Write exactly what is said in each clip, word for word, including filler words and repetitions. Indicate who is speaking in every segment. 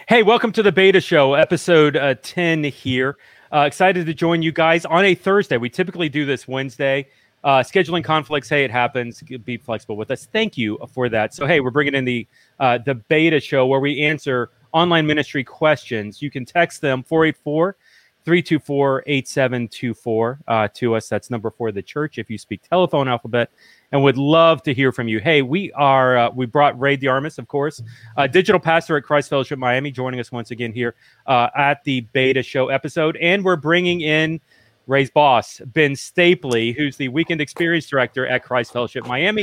Speaker 1: Hey, welcome to the Beta Show, episode uh, ten here. Uh, excited to join you guys on a Thursday. We typically do this Wednesday. Uh, scheduling conflicts, hey, it happens. Be flexible with us. Thank you for that. So, hey, we're bringing in the uh, the Beta Show where we answer online ministry questions. You can text them four eight four, three two four, eight seven two four uh, to us. That's number for the church if you speak telephone alphabet, and would love to hear from you. Hey, we are uh, we brought Ray DeArmas, of course, uh, digital pastor at Christ Fellowship Miami, joining us once again here uh, at the Beta Show episode, and we're bringing in Ray's boss, Ben Stapley, who's the Weekend Experience Director at Christ Fellowship Miami.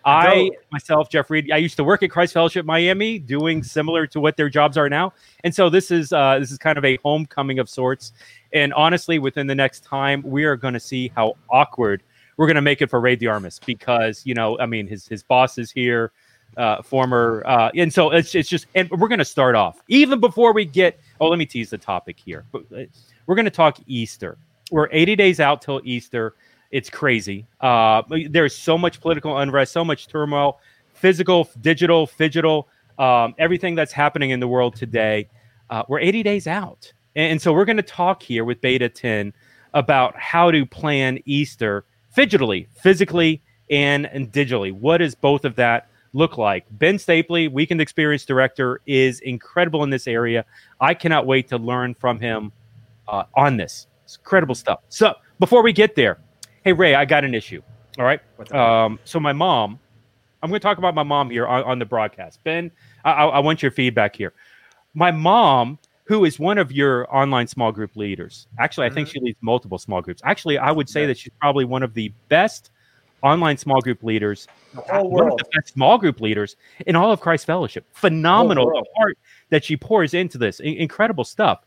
Speaker 1: I, myself, Jeff Reed, I used to work at Christ Fellowship Miami doing similar to what their jobs are now. And so this is uh, this is kind of a homecoming of sorts. And honestly, within the next time, we are going to see how awkward we're going to make it for Ray DeArmas because, you know, I mean, his his boss is here, uh, former. Uh, and so it's, it's just, and we're going to start off, even before we get, oh, let me tease the topic here. We're going to talk Easter. We're eighty days out till Easter. It's crazy. Uh, there's so much political unrest, so much turmoil, physical, digital, phygital, um, everything that's happening in the world today. Uh, we're eighty days out. And, and so we're going to talk here with Beta ten about how to plan Easter fidgetally, physically, and, and digitally. What does both of that look like? Ben Stapley, Weekend Experience Director, is incredible in this area. I cannot wait to learn from him uh, on this. It's incredible stuff. So before we get there, hey, Ray, I got an issue. All right. Um, so my mom, I'm going to talk about my mom here on, on the broadcast. Ben, I, I want your feedback here. My mom, who is one of your online small group leaders, actually, I mm-hmm. think she leads multiple small groups. Actually, I would say yeah. that she's probably one of the best online small group leaders, one of the best small group leaders in all of Christ Fellowship. Phenomenal the heart that she pours into this. I- incredible stuff.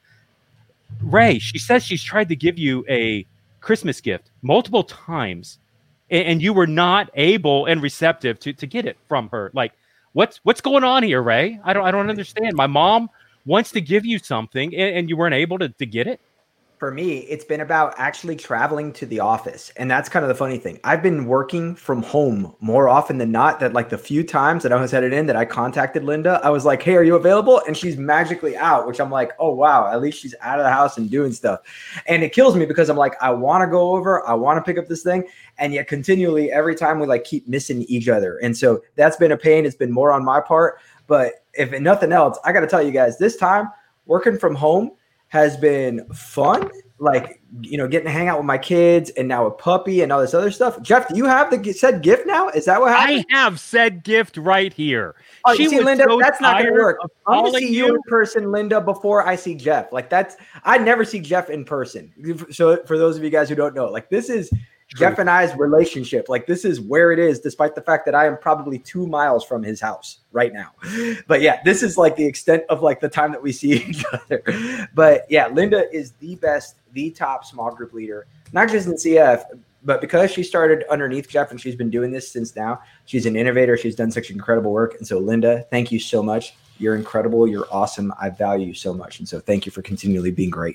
Speaker 1: Ray, she says she's tried to give you a Christmas gift multiple times, and, and you were not able and receptive to, to get it from her. Like, what's what's going on here, Ray? I don't I don't understand. My mom wants to give you something, and, and you weren't able to, to get it.
Speaker 2: For me, it's been about actually traveling to the office. And that's kind of the funny thing. I've been working from home more often than not. That like the few times that I was headed in that I contacted Linda, I was like, hey, are you available? And she's magically out, which I'm like, oh, wow, at least she's out of the house and doing stuff. And it kills me because I'm like, I want to go over, I want to pick up this thing. And yet continually, every time we like keep missing each other. And so that's been a pain. It's been more on my part. But if nothing else, I got to tell you guys, this time working from home has been fun, like, you know, getting to hang out with my kids and now a puppy and all this other stuff. Jeff, do you have the said gift now? Is that what happened?
Speaker 1: I have said gift right here.
Speaker 2: Oh, you see, Linda, so that's not going to work. I'm going to see you in person, Linda, before I see Jeff. Like that's, I never see Jeff in person. So for those of you guys who don't know, like this is True. Jeff and I's relationship. Like this is where it is, despite the fact that I am probably two miles from his house right now. But yeah, this is like the extent of like the time that we see each other. But yeah, Linda is the best, the top small group leader, not just in C F, but because she started underneath Jeff and she's been doing this since now. She's an innovator. She's done such incredible work. And so Linda, thank you so much. You're incredible. You're awesome. I value you so much. And so thank you for continually being great.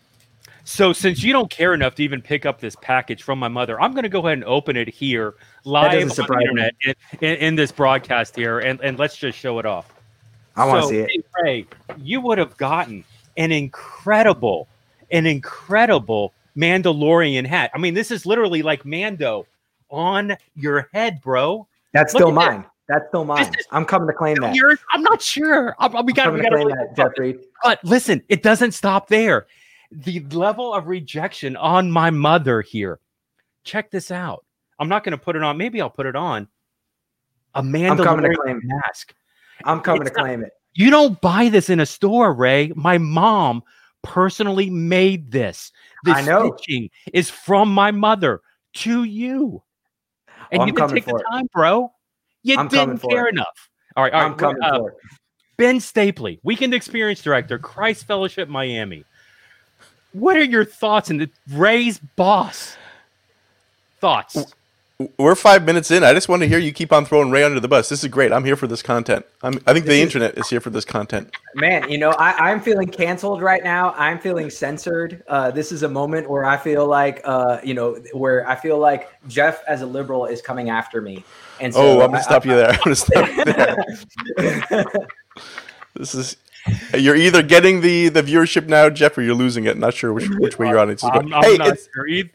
Speaker 1: So since you don't care enough to even pick up this package from my mother, I'm going to go ahead and open it here live on the internet in, in, in this broadcast here, and, and let's just show it off.
Speaker 2: I want to
Speaker 1: so,
Speaker 2: see it.
Speaker 1: Ray, you would have gotten an incredible, an incredible Mandalorian hat. I mean, this is literally like Mando on your head, bro.
Speaker 2: That's Look still mine. That. That's still mine. Is, I'm coming to claim that.
Speaker 1: Yours? I'm not sure. I, we got to claim that, Jeffrey. But listen, it doesn't stop there. The level of rejection on my mother here. Check this out. I'm not going to put it on. Maybe I'll put it on. A Mandalorian mask.
Speaker 2: I'm coming
Speaker 1: it's
Speaker 2: to claim
Speaker 1: not,
Speaker 2: it.
Speaker 1: You don't buy this in a store, Ray. My mom personally made this. This
Speaker 2: I know.
Speaker 1: stitching is from my mother to you. And
Speaker 2: oh,
Speaker 1: you didn't take the time, bro. You
Speaker 2: I'm
Speaker 1: didn't care
Speaker 2: it.
Speaker 1: enough. All right. All
Speaker 2: I'm
Speaker 1: right,
Speaker 2: coming
Speaker 1: uh,
Speaker 2: for it.
Speaker 1: Ben Stapley, Weekend Experience Director, Christ Fellowship Miami. What are your thoughts on the Ray's boss? Thoughts?
Speaker 3: We're five minutes in. I just want to hear you keep on throwing Ray under the bus. This is great. I'm here for this content. I'm, I think this the is, internet is here for this content.
Speaker 2: Man, you know, I, I'm feeling canceled right now. I'm feeling censored. Uh, this is a moment where I feel like, uh, you know, where I feel like Jeff as a liberal is coming after me. And so
Speaker 3: oh, I'm going to stop I, you there. I'm going to stop you there. This is You're either getting the, the viewership now, Jeff, or you're losing it. Not sure which which way your audience is going.
Speaker 1: I'm, I'm
Speaker 3: hey,
Speaker 1: not
Speaker 3: it's,
Speaker 1: sure either.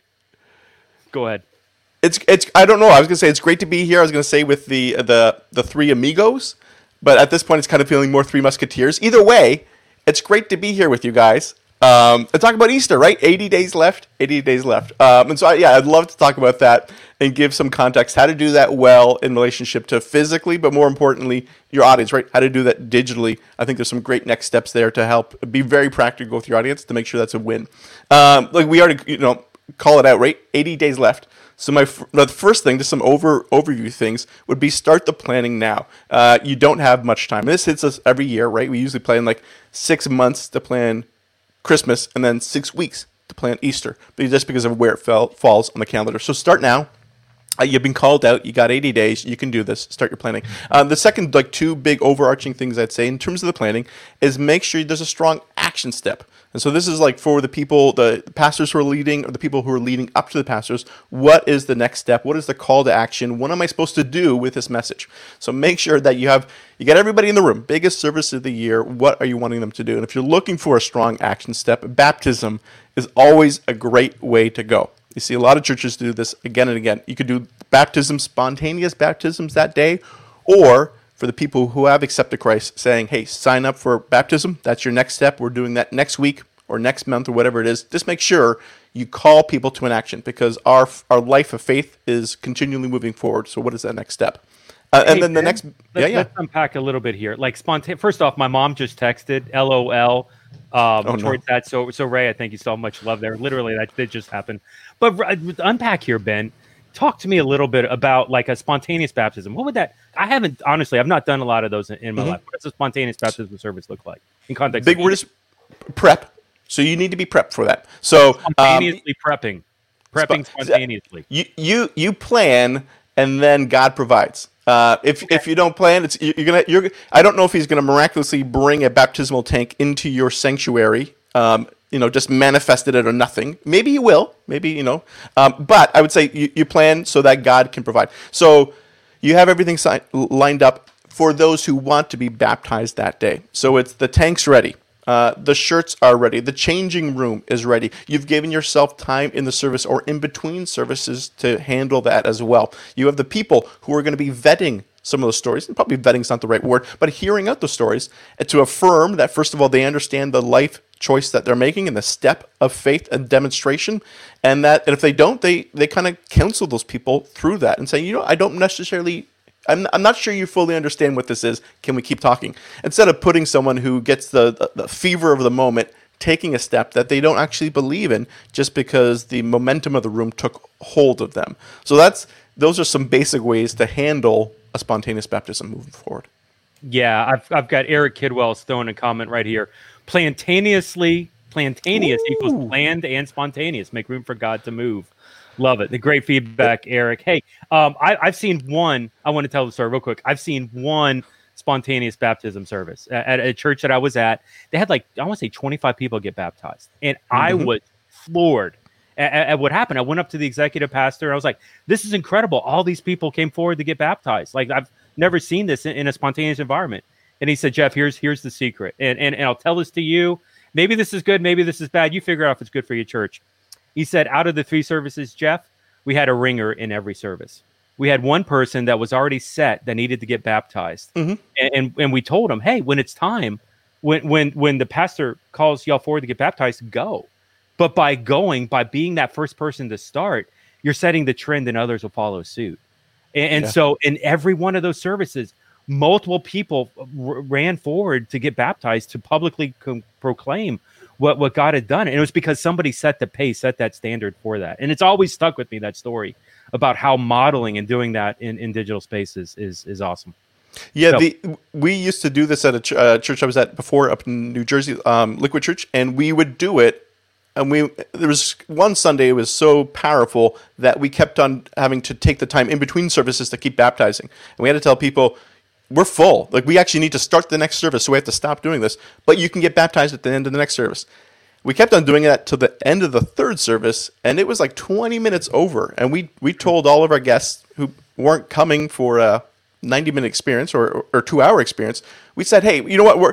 Speaker 1: Go ahead.
Speaker 3: It's it's. I don't know. I was gonna say it's great to be here. I was gonna say with the the the three amigos, but at this point, it's kind of feeling more Three Musketeers. Either way, it's great to be here with you guys. Um, and talk about Easter, right? eighty days left. eighty days left. Um, and so, I, yeah, I'd love to talk about that and give some context, how to do that well in relationship to physically, but more importantly, your audience, right? How to do that digitally. I think there's some great next steps there to help be very practical with your audience to make sure that's a win. Um, like we already, you know, call it out, right? eighty days left. So my the first thing, just some over overview things, would be start the planning now. Uh, you don't have much time. This hits us every year, right? We usually plan like six months to plan Christmas and then six weeks to plan Easter, but just because of where it fell, falls on the calendar. So start now. Uh, you've been called out. You got eighty days. You can do this. Start your planning. Uh, the second, like two big overarching things I'd say in terms of the planning is make sure there's a strong action step. And so this is like for the people, the pastors who are leading or the people who are leading up to the pastors, what is the next step? What is the call to action? What am I supposed to do with this message? So make sure that you have, you get everybody in the room, biggest service of the year. What are you wanting them to do? And if you're looking for a strong action step, baptism is always a great way to go. You see a lot of churches do this again and again. You could do baptism, spontaneous baptisms that day, or for the people who have accepted Christ, saying, hey, sign up for baptism. That's your next step. We're doing that next week or next month or whatever it is. Just make sure you call people to an action because our our life of faith is continually moving forward. So what is that next step? Uh, and
Speaker 1: Hey,
Speaker 3: then the
Speaker 1: Ben,
Speaker 3: next,
Speaker 1: let's,
Speaker 3: yeah, yeah.
Speaker 1: let's unpack a little bit here. Like spontaneous. First off, my mom just texted L O L um,
Speaker 3: Oh, no.
Speaker 1: towards that. So, so Ray, I think you saw much love there. Literally, that did just happen. But uh, unpack here, Ben. Talk to me a little bit about like a spontaneous baptism. What would that? I haven't honestly. I've not done a lot of those in, in my
Speaker 3: Mhm.
Speaker 1: life. What does a spontaneous baptism service look like in context?
Speaker 3: Big
Speaker 1: of
Speaker 3: word is prep. So you need to be prepped for that. So um,
Speaker 1: spontaneously prepping, prepping
Speaker 3: Spo-
Speaker 1: spontaneously.
Speaker 3: you you you plan and then God provides. Uh, if if you don't plan, it's you're gonna you're. I don't know if He's gonna miraculously bring a baptismal tank into your sanctuary. Um, you know, just manifested it or nothing. Maybe He will. Maybe you know. Um, but I would say you, you plan so that God can provide. So you have everything si- lined up for those who want to be baptized that day. So it's the tank's ready. Uh, the shirts are ready. The changing room is ready. You've given yourself time in the service or in between services to handle that as well. You have the people who are going to be vetting some of those stories. And probably vetting is not the right word, but hearing out those stories and to affirm that, first of all, they understand the life choice that they're making and the step of faith and demonstration. And that and if they don't, they, they kind of counsel those people through that and say, you know, I don't necessarily... I'm, I'm not sure you fully understand what this is. Can we keep talking? Instead of putting someone who gets the, the, the fever of the moment, taking a step that they don't actually believe in just because the momentum of the room took hold of them. So that's those are some basic ways to handle a spontaneous baptism moving forward.
Speaker 1: Yeah, I've I've got Eric Kidwell throwing a comment right here. Plantaneously, plantaneous
Speaker 3: Ooh.
Speaker 1: equals planned and spontaneous. Make room for God to move. Love it. The great feedback, Eric. Hey, um, I, I've seen one. I want to tell the story real quick. I've seen one spontaneous baptism service at, at a church that I was at. They had like I want to say twenty-five people get baptized, and mm-hmm. I was floored at, at what happened. I went up to the executive pastor. I was like, "This is incredible! All these people came forward to get baptized. Like I've never seen this in, in a spontaneous environment." And he said, "Jeff, here's here's the secret, and and and I'll tell this to you. Maybe this is good. Maybe this is bad. You figure out if it's good for your church." He said, out of the three services, Jeff, we had a ringer in every service. We had one person that was already set that needed to get baptized. Mm-hmm. And, and and we told him, hey, when it's time, when when when the pastor calls y'all forward to get baptized, go. But by going, by being that first person to start, you're setting the trend and others will follow suit. And, and yeah. so in every one of those services, multiple people r- ran forward to get baptized to publicly co- proclaim what, what God had done. And it was because somebody set the pace, set that standard for that. And it's always stuck with me, that story about how modeling and doing that in, in digital spaces is, is awesome.
Speaker 3: Yeah,
Speaker 1: so,
Speaker 3: the we used to do this at a ch- uh, church I was at before up in New Jersey, um, Liquid Church, and we would do it. And we there was one Sunday, it was so powerful that we kept on having to take the time in between services to keep baptizing. And we had to tell people, we're full. Like, we actually need to start the next service, so we have to stop doing this. But you can get baptized at the end of the next service. We kept on doing that till the end of the third service, and it was like twenty minutes over. And we we told all of our guests who weren't coming for a ninety-minute experience or, or two-hour experience, we said, hey, you know what, we're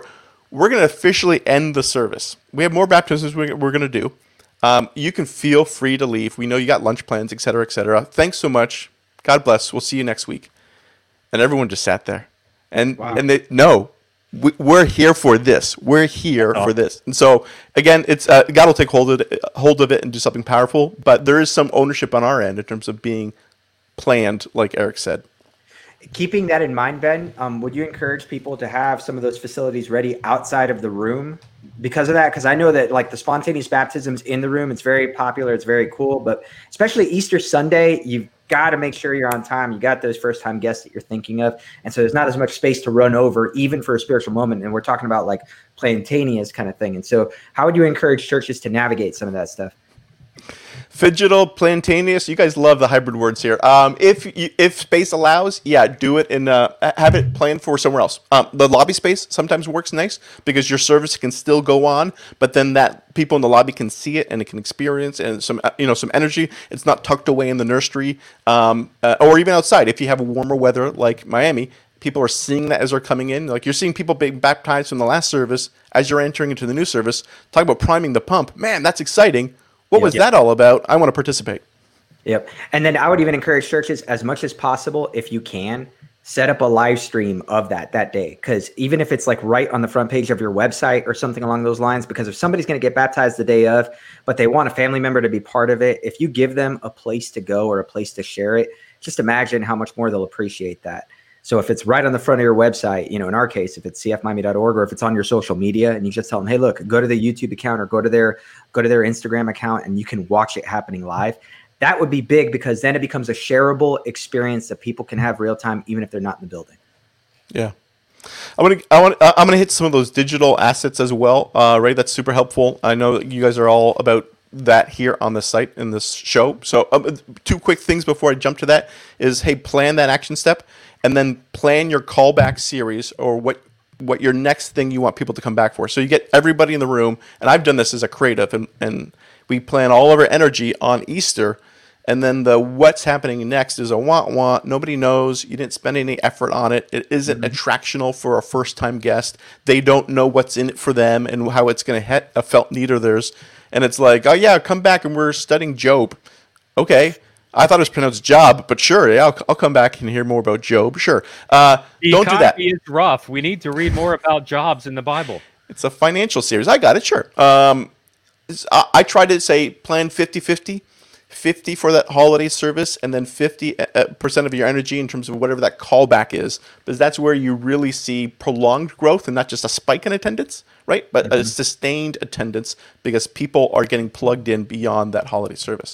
Speaker 3: we're going to officially end the service. We have more baptisms we're, we're going to do. Um, you can feel free to leave. We know you got lunch plans, et cetera, et cetera. Thanks so much. God bless. We'll see you next week. And everyone just sat there. And wow. and they no, we, we're here for this. We're here oh. for this. And so again, it's uh, God will take hold of it, hold of it and do something powerful. But there is some ownership on our end in terms of being planned, like Eric said.
Speaker 2: Keeping that in mind, Ben, um, would you encourage people to have some of those facilities ready outside of the room because of that? Because I know that like the spontaneous baptisms in the room, it's very popular. It's very cool. But especially Easter Sunday, you've got to make sure you're on time. You got those first time guests that you're thinking of. And so there's not as much space to run over, even for a spiritual moment. And we're talking about like spontaneous kind of thing. And so how would you encourage churches to navigate some of that stuff?
Speaker 3: Phygital, plantaneous. You guys love the hybrid words here. Um, if you, if space allows, yeah, do it and uh, have it planned for somewhere else. Um, the lobby space sometimes works nice because your service can still go on, but then that people in the lobby can see it and it can experience and some you know some energy. It's not tucked away in the nursery um, uh, or even outside. If you have warmer weather like Miami, people are seeing that as they're coming in. Like you're seeing people being baptized from the last service as you're entering into the new service. Talk about priming the pump. Man, that's exciting. What yep. was that all about? I want to participate.
Speaker 2: Yep. And then I would even encourage churches as much as possible, if you can, set up a live stream of that that day. Because even if it's like right on the front page of your website or something along those lines, because if somebody's going to get baptized the day of, but they want a family member to be part of it, if you give them a place to go or a place to share it, just imagine how much more they'll appreciate that. So if it's right on the front of your website, you know, in our case, if it's c f miami dot org or if it's on your social media and you just tell them, hey, look, go to the YouTube account or go to their go to their Instagram account and you can watch it happening live. That would be big because then it becomes a shareable experience that people can have real time, even if they're not in the building.
Speaker 3: Yeah. I want to. I want. I'm going to hit some of those digital assets as well. Uh, Ray, that's super helpful. I know that you guys are all about that here on the site in this show. So um, two quick things before I jump to that is, hey, plan that action step. And then plan your callback series or what what your next thing you want people to come back for. So you get everybody in the room, and I've done this as a creative, and, and we plan all of our energy on Easter, and then the what's happening next is a want-want. Nobody knows. You didn't spend any effort on it. It isn't mm-hmm. attractional for a first-time guest. They don't know what's in it for them and how it's going to hit a felt need of theirs. And it's like, oh, yeah, come back, and we're studying Job. Okay. I thought it was pronounced job, but sure, yeah, I'll, I'll come back and hear more about Job. Sure. Uh, don't do that.
Speaker 1: The economy is rough. We need to read more about jobs in the Bible.
Speaker 3: It's a financial series. I got it, sure. Um, I, I try to say plan fifty-fifty, fifty for that holiday service, and then fifty percent of your energy in terms of whatever that callback is, because that's where you really see prolonged growth and not just a spike in attendance, right? But mm-hmm. a sustained attendance because people are getting plugged in beyond that holiday service.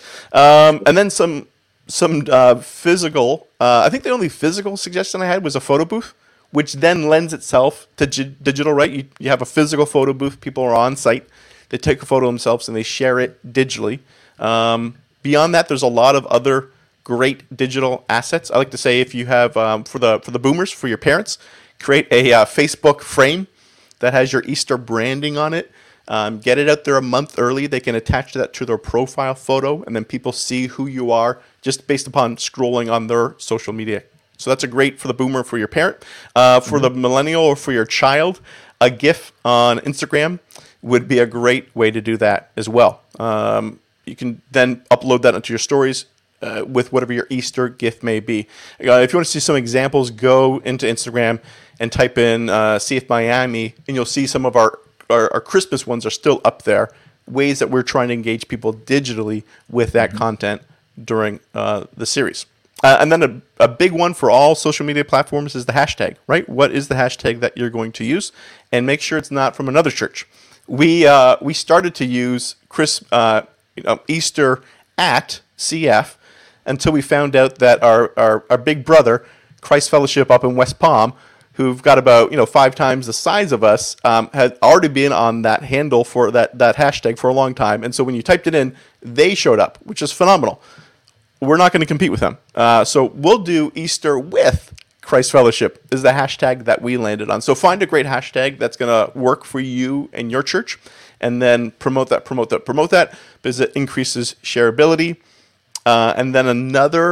Speaker 3: Um, and then some some uh, physical, uh, I think the only physical suggestion I had was a photo booth, which then lends itself to g- digital, right? You, you have a physical photo booth, people are on site, they take a photo themselves and they share it digitally. Um, beyond that, there's a lot of other great digital assets. I like to say if you have, um, for the for the boomers, for your parents, create a uh, Facebook frame that has your Easter branding on it. Um, get it out there a month early. They can attach that to their profile photo, and then people see who you are just based upon scrolling on their social media. So that's a great for the boomer, for your parent. Uh, for mm-hmm. the millennial or for your child, a GIF on Instagram would be a great way to do that as well. Um, you can then upload that into your stories uh, with whatever your Easter gift may be. Uh, if you want to see some examples, go into Instagram and type in uh, C F Miami, and you'll see some of our Our, our Christmas ones are still up there, ways that we're trying to engage people digitally with that mm-hmm. content during uh, the series. Uh, and then a, a big one for all social media platforms is the hashtag, right? What is the hashtag that you're going to use? And make sure it's not from another church. We uh, we started to use Chris uh, you know, Easter at C F until we found out that our, our, our big brother, Christ Fellowship up in West Palm, who've got about you know five times the size of us, um, had already been on that handle for that that hashtag for a long time. And so when you typed it in, they showed up, which is phenomenal. We're not going to compete with them. Uh, so we'll do Easter with Christ Fellowship is the hashtag that we landed on. So find a great hashtag that's going to work for you and your church, and then promote that, promote that, promote that, because it increases shareability. Uh, and then another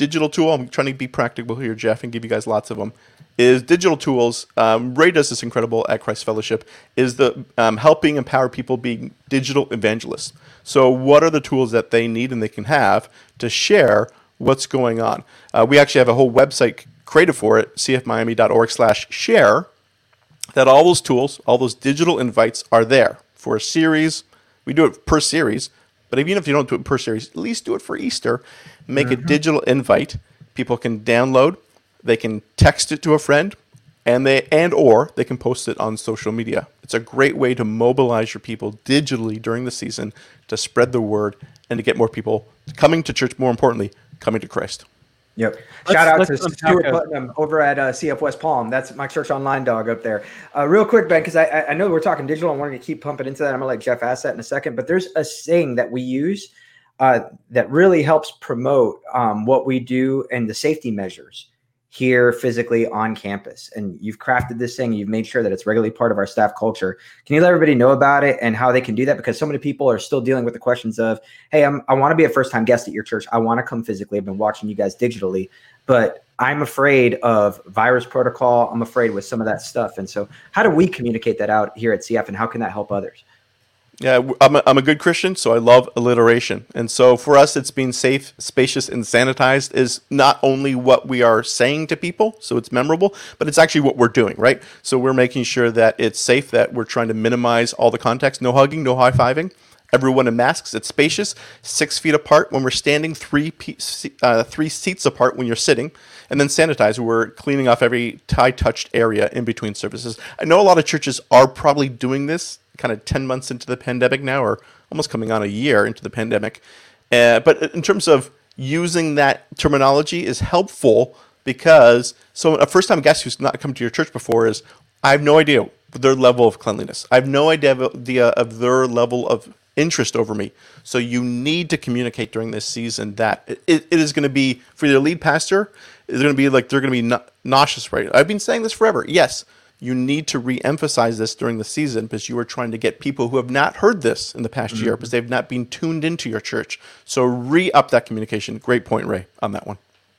Speaker 3: digital tool, I'm trying to be practical here, Jeff, and give you guys lots of them, is digital tools. Um, Ray does this incredible at Christ Fellowship, is the um, helping empower people being digital evangelists. So what are the tools that they need and they can have to share what's going on? Uh, we actually have a whole website created for it, c f miami dot org slash share, that all those tools, all those digital invites are there for a series. We do it per series, but even if you don't do it per series, at least do it for Easter. Make mm-hmm. a digital invite. People can download, they can text it to a friend, and they and or they can post it on social media. It's a great way to mobilize your people digitally during the season to spread the word and to get more people coming to church, more importantly, coming to Christ.
Speaker 2: Yep. Let's, Shout out to Stuart Putnam over at uh, C F West Palm. That's my church online dog up there. Uh, real quick, Ben, because I, I know we're talking digital. I wanted to keep pumping into that. I'm going to let Jeff ask that in a second. But there's a saying that we use uh, that really helps promote um, what we do and the safety measures here physically on campus. And you've crafted this thing. You've made sure that it's regularly part of our staff culture. Can you let everybody know about it and how they can do that? Because so many people are still dealing with the questions of, hey, I'm, I want to be a first-time guest at your church. I want to come physically. I've been watching you guys digitally, but I'm afraid of virus protocol. I'm afraid with some of that stuff. And so how do we communicate that out here at C F, and how can that help others?
Speaker 3: Yeah, I'm a, I'm a good Christian, so I love alliteration. And so for us, it's being safe, spacious, and sanitized is not only what we are saying to people, so it's memorable, but it's actually what we're doing, right? So we're making sure that it's safe, that we're trying to minimize all the context, no hugging, no high-fiving, everyone in masks. It's spacious, six feet apart when we're standing, three pe- uh, three seats apart when you're sitting, and then sanitize. We're cleaning off every tie-touched area in between services. I know a lot of churches are probably doing this kind of ten months into the pandemic now, or almost coming on a year into the pandemic. Uh, but in terms of using that terminology is helpful because so a first-time guest who's not come to your church before is, I have no idea their level of cleanliness. I have no idea of, the, uh, of their level of interest over me. So you need to communicate during this season that it, it is going to be, for your lead pastor, it's going to be like they're going to be na- nauseous, right? I've been saying this forever. Yes, you need to re-emphasize this during the season because you are trying to get people who have not heard this in the past mm-hmm. year because they've not been tuned into your church. So re-up that communication. Great point, Ray, on that one.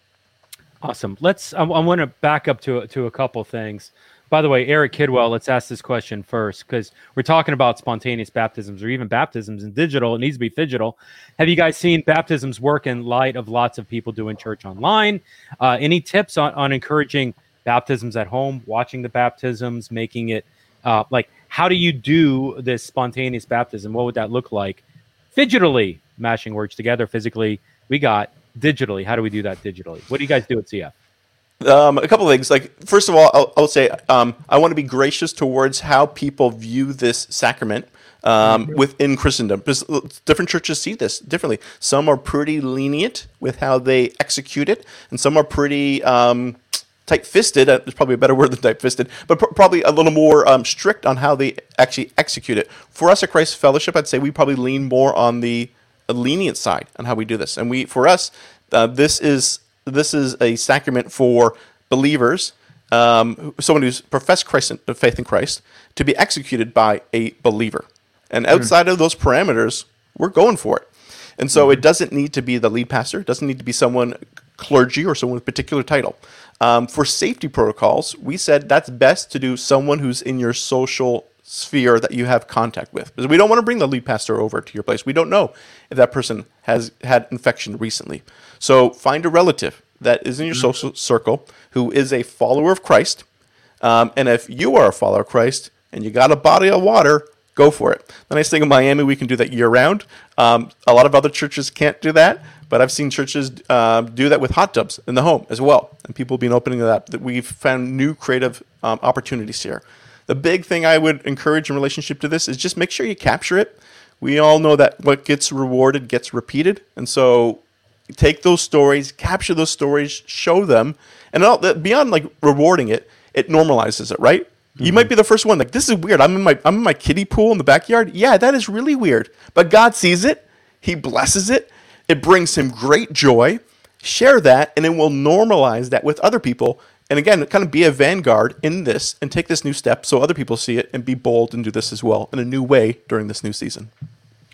Speaker 1: Awesome. Let's. I, I want to back up to to a couple things. By the way, Eric Kidwell, let's ask this question first because we're talking about spontaneous baptisms or even baptisms in digital. It needs to be digital. Have you guys seen baptisms work in light of lots of people doing church online? Uh, any tips on, on encouraging baptisms at home, watching the baptisms, making it uh, like, how do you do this spontaneous baptism? What would that look like? Digitally, mashing words together. Physically, we got digitally. How do we do that digitally? What do you guys do at C F?
Speaker 3: Um, a couple of things. Like, first of all, I'll, I'll say um, I want to be gracious towards how people view this sacrament um, mm-hmm. within Christendom. Because different churches see this differently. Some are pretty lenient with how they execute it, and some are pretty um, tight-fisted. Uh, there's probably a better word than tight-fisted, but pr- probably a little more um, strict on how they actually execute it. For us at Christ Fellowship, I'd say we probably lean more on the lenient side on how we do this. And we, for us, uh, this is this is a sacrament for believers, um, someone who's professed Christ, faith in Christ, to be executed by a believer. And outside mm. of those parameters, we're going for it. And so mm. it doesn't need to be the lead pastor. It doesn't need to be someone clergy or someone with a particular title. Um, for safety protocols, we said that's best to do someone who's in your social sphere that you have contact with. Because we don't want to bring the lead pastor over to your place. We don't know if that person has had infection recently. So find a relative that is in your mm-hmm. social circle who is a follower of Christ. Um, and if you are a follower of Christ and you got a body of water, go for it. The nice thing in Miami, we can do that year round. Um, a lot of other churches can't do that, but I've seen churches uh, do that with hot tubs in the home as well. And people have been opening that. That we've found new creative um, opportunities here. The big thing I would encourage in relationship to this is just make sure you capture it. We all know that what gets rewarded gets repeated. And so take those stories, capture those stories, show them. And all, beyond like rewarding it, it normalizes it, right? Mm-hmm. You might be the first one, like, this is weird. I'm in my I'm in my kiddie pool in the backyard. Yeah, that is really weird. But God sees it. He blesses it. It brings him great joy. Share that, and it will normalize that with other people. And again, kind of be a vanguard in this and take this new step so other people see it and be bold and do this as well in a new way during this new season.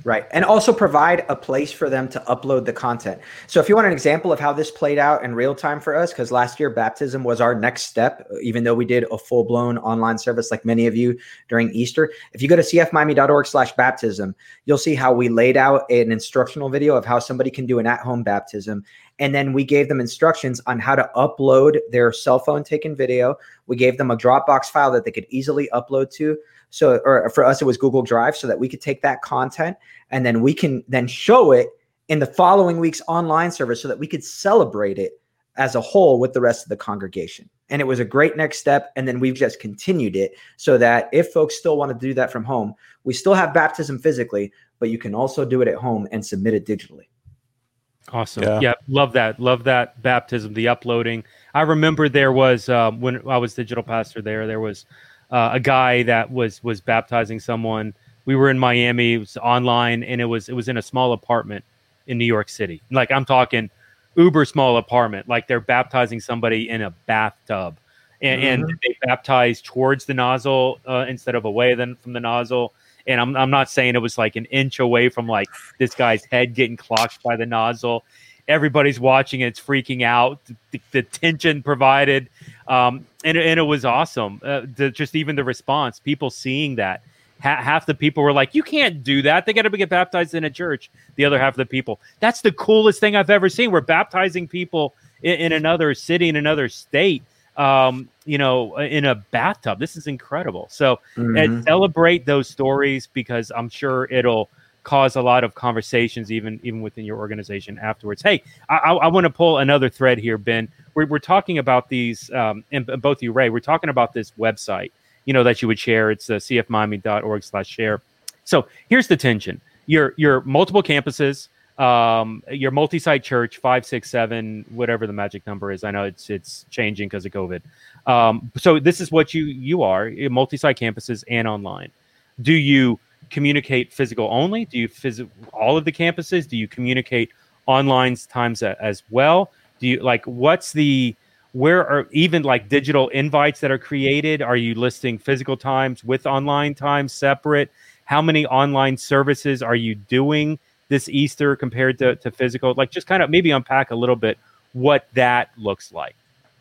Speaker 2: Right. And also provide a place for them to upload the content. So if you want an example of how this played out in real time for us, because last year baptism was our next step, even though we did a full blown online service like many of you during Easter. If you go to c f miami dot org slash baptism, you'll see how we laid out an instructional video of how somebody can do an at-home baptism. And then we gave them instructions on how to upload their cell phone taken video. We gave them a Dropbox file that they could easily upload to. So, or for us, it was Google Drive, so that we could take that content and then we can then show it in the following week's online service so that we could celebrate it as a whole with the rest of the congregation. And it was a great next step. And then we've just continued it so that if folks still want to do that from home, we still have baptism physically, but you can also do it at home and submit it digitally.
Speaker 1: Awesome. Yeah. yeah, love that. Love that baptism, the uploading. I remember there was, um, when I was digital pastor there, there was uh, a guy that was was baptizing someone. We were in Miami, it was online, and it was it was in a small apartment in New York City. Like, I'm talking uber small apartment. Like, they're baptizing somebody in a bathtub. And, mm-hmm. and they baptized towards the nozzle uh, instead of away then from the nozzle. And I'm I'm not saying it was like an inch away from like this guy's head getting clocked by the nozzle. Everybody's watching it, it's freaking out. The, the tension provided, um, and and it was awesome. Uh, the, just even the response, people seeing that. Ha- half the people were like, "You can't do that. They got to get baptized in a church." The other half of the people, that's the coolest thing I've ever seen. We're baptizing people in, in another city, in another state. Um, you know, in a bathtub. This is incredible. So mm-hmm. celebrate those stories, because I'm sure it'll cause a lot of conversations, even even within your organization afterwards. Hey, I, I, I want to pull another thread here, Ben. We're, we're talking about these, um, and both you, Ray, we're talking about this website, you know, that you would share. It's uh, c f miami dot org slash share. So here's the tension. Your, your multiple campuses, Um, your multi-site church, five, six, seven, whatever the magic number is. I know it's it's changing because of COVID. Um, so this is what you you are: multi-site campuses and online. Do you communicate physical only? Do you visit all of the campuses? Do you communicate online times a, as well? Do you like what's the where are even like digital invites that are created? Are you listing physical times with online times separate? How many online services are you doing this Easter compared to, to physical? Like, just kind of maybe unpack a little bit what that looks like.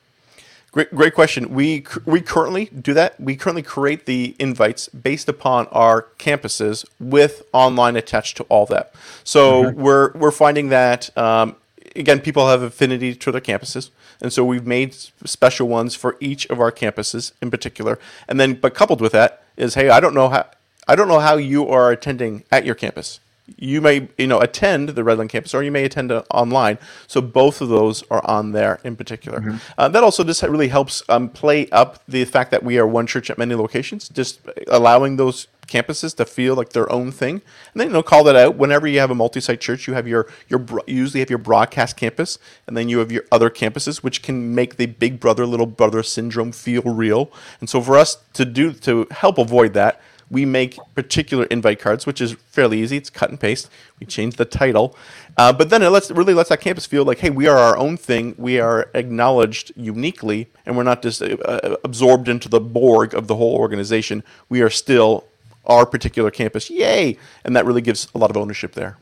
Speaker 3: Great, great question. We we currently do that. We currently create the invites based upon our campuses with online attached to all that. So mm-hmm. we're we're finding that um, again, people have affinity to their campuses, and so we've made special ones for each of our campuses in particular. And then, but coupled with that is, hey, I don't know how I don't know how you are attending at your campus. You may, you know, attend the Redland campus, or you may attend uh, online. So both of those are on there in particular. Mm-hmm. Uh, that also just really helps um, play up the fact that we are one church at many locations, just allowing those campuses to feel like their own thing. And then, you know, call that out. Whenever you have a multi-site church, you have your, your you usually have your broadcast campus, and then you have your other campuses, which can make the big brother, little brother syndrome feel real. And so for us to do, to help avoid that, we make particular invite cards, which is fairly easy. It's cut and paste. We change the title. Uh, but then it lets, really lets that campus feel like, hey, we are our own thing. We are acknowledged uniquely, and we're not just uh, absorbed into the Borg of the whole organization. We are still our particular campus. Yay! And that really gives a lot of ownership there.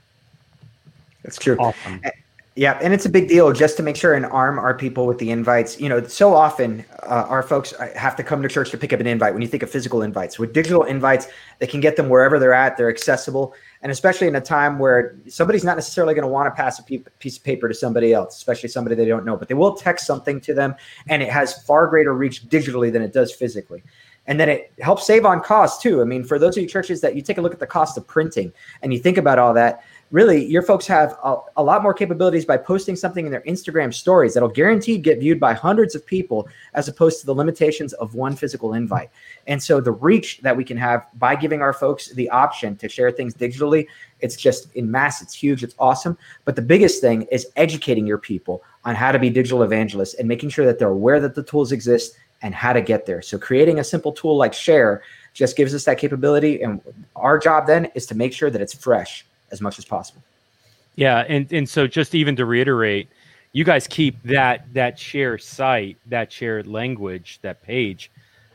Speaker 2: That's true. Awesome. Yeah, and it's a big deal just to make sure and arm our people with the invites. You know, so often uh, our folks have to come to church to pick up an invite when you think of physical invites. With digital invites, they can get them wherever they're at. They're accessible. And especially in a time where somebody's not necessarily going to want to pass a piece of paper to somebody else, especially somebody they don't know. But they will text something to them, and it has far greater reach digitally than it does physically. And then it helps save on cost too. I mean, for those of you churches that you take a look at the cost of printing and you think about all that, really, your folks have a, a lot more capabilities by posting something in their Instagram stories that'll guaranteed get viewed by hundreds of people, as opposed to the limitations of one physical invite. And so the reach that we can have by giving our folks the option to share things digitally, it's just in mass, it's huge, it's awesome. But the biggest thing is educating your people on how to be digital evangelists and making sure that they're aware that the tools exist and how to get there. So creating a simple tool like Share just gives us that capability. And our job then is to make sure that it's fresh as much as possible.
Speaker 1: Yeah, and and so just even to reiterate, you guys keep that that share site, that shared language, that page,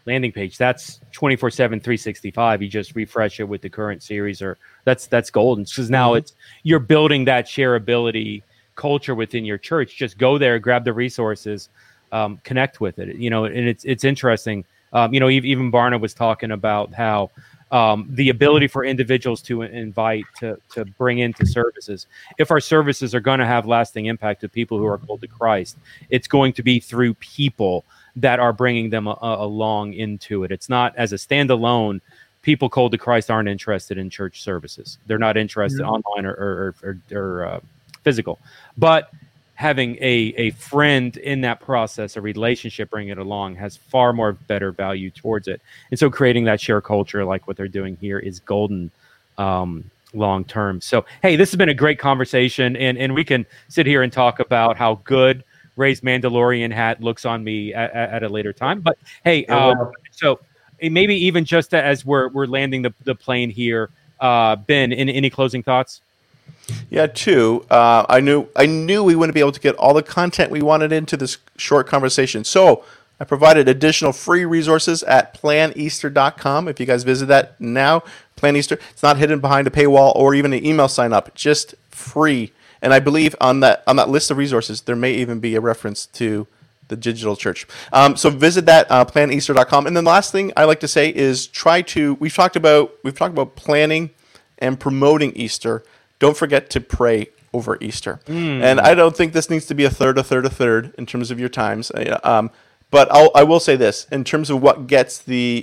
Speaker 1: landing page. That's twenty-four seven, three sixty-five. You just refresh it with the current series, or that's that's golden, because now mm-hmm. it's you're building that shareability culture within your church. Just go there, grab the resources, um, connect with it. You know, and it's it's interesting. Um, you know, even Barna was talking about how um, the ability for individuals to invite, to to bring into services. If our services are going to have lasting impact to people who are called to Christ, it's going to be through people that are bringing them a, a, along into it. It's not as a standalone. People called to Christ aren't interested in church services. They're not interested mm-hmm. online or or, or, or uh, physical, but having a, a friend in that process, a relationship, bring it along, has far more better value towards it. And so creating that share culture like what they're doing here is golden um, long term. So, hey, this has been a great conversation, and, and we can sit here and talk about how good Ray's Mandalorian hat looks on me at, at a later time. But, hey, um, so maybe even just as we're, we're landing the, the plane here, uh, Ben, in, any closing thoughts?
Speaker 3: Yeah, two. Uh, I knew I knew we wouldn't be able to get all the content we wanted into this short conversation. So I provided additional free resources at plan easter dot com. If you guys visit that now, Plan Easter, it's not hidden behind a paywall or even an email sign up, just free. And I believe on that on that list of resources, there may even be a reference to the digital church. Um, so visit that, uh, plan easter dot com. And then the last thing I like to say is try to, we've talked about, we've talked about planning and promoting Easter. Don't forget to pray over Easter. Mm. And I don't think this needs to be a third, a third, a third in terms of your times. Um, but I'll, I will say this, in terms of what gets the,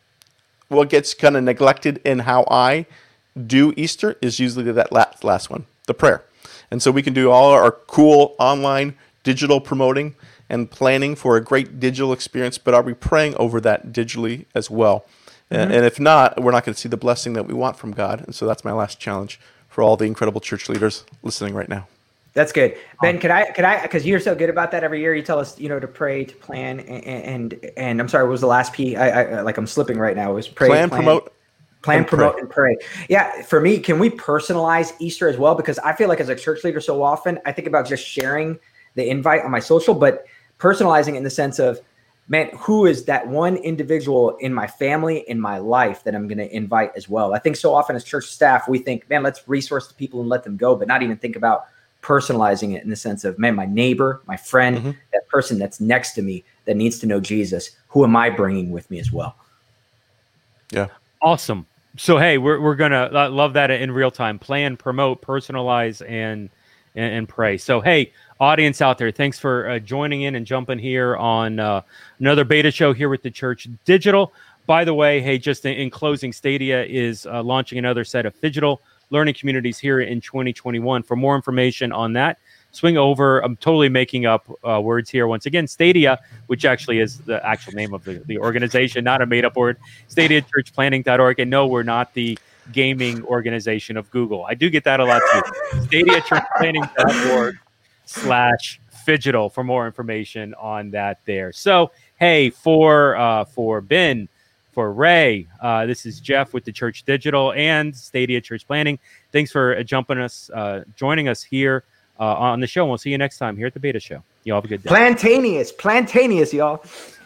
Speaker 3: what gets kind of neglected in how I do Easter is usually that last, last one, the prayer. And so we can do all our cool online digital promoting and planning for a great digital experience, but are we praying over that digitally as well? Mm-hmm. And, and if not, we're not going to see the blessing that we want from God. And so that's my last challenge for all the incredible church leaders listening right now.
Speaker 2: That's good. Ben, could I, could I, because you're so good about that every year, you tell us, you know, to pray, to plan, and, and, and I'm sorry, what was the last P? I, I like, I'm slipping right now. It was pray,
Speaker 3: plan, plan promote,
Speaker 2: plan,
Speaker 3: and
Speaker 2: promote,
Speaker 3: pray.
Speaker 2: and pray. Yeah. For me, can we personalize Easter as well? Because I feel like as a church leader, so often I think about just sharing the invite on my social, but personalizing in the sense of, man, who is that one individual in my family, in my life that I'm going to invite as well? I think so often as church staff, we think, man, let's resource the people and let them go, but not even think about personalizing it in the sense of, man, my neighbor, my friend, mm-hmm. that person that's next to me that needs to know Jesus. Who am I bringing with me as well?
Speaker 3: Yeah.
Speaker 1: Awesome. So, hey, we're we're going to uh, love that in real time. Plan, promote, personalize, and, and, and pray. So, hey, audience out there, thanks for uh, joining in and jumping here on uh, another beta show here with the Church Digital. By the way, hey, just in, in closing, Stadia is uh, launching another set of digital learning communities here in twenty twenty-one. For more information on that, swing over. I'm totally making up uh, words here. Once again, Stadia, which actually is the actual name of the, the organization, not a made-up word, stadia church planning dot org. And no, we're not the gaming organization of Google. I do get that a lot too. stadia church planning dot org slash Fidgetal for more information on that there. So, hey, for uh, for Ben, for Ray, uh, this is Jeff with the Church Digital and Stadia Church Planning. Thanks for uh, jumping us, uh, joining us here uh, on the show. We'll see you next time here at the Beta Show. You all have a good day.
Speaker 2: Plantaneous, plantaneous, y'all.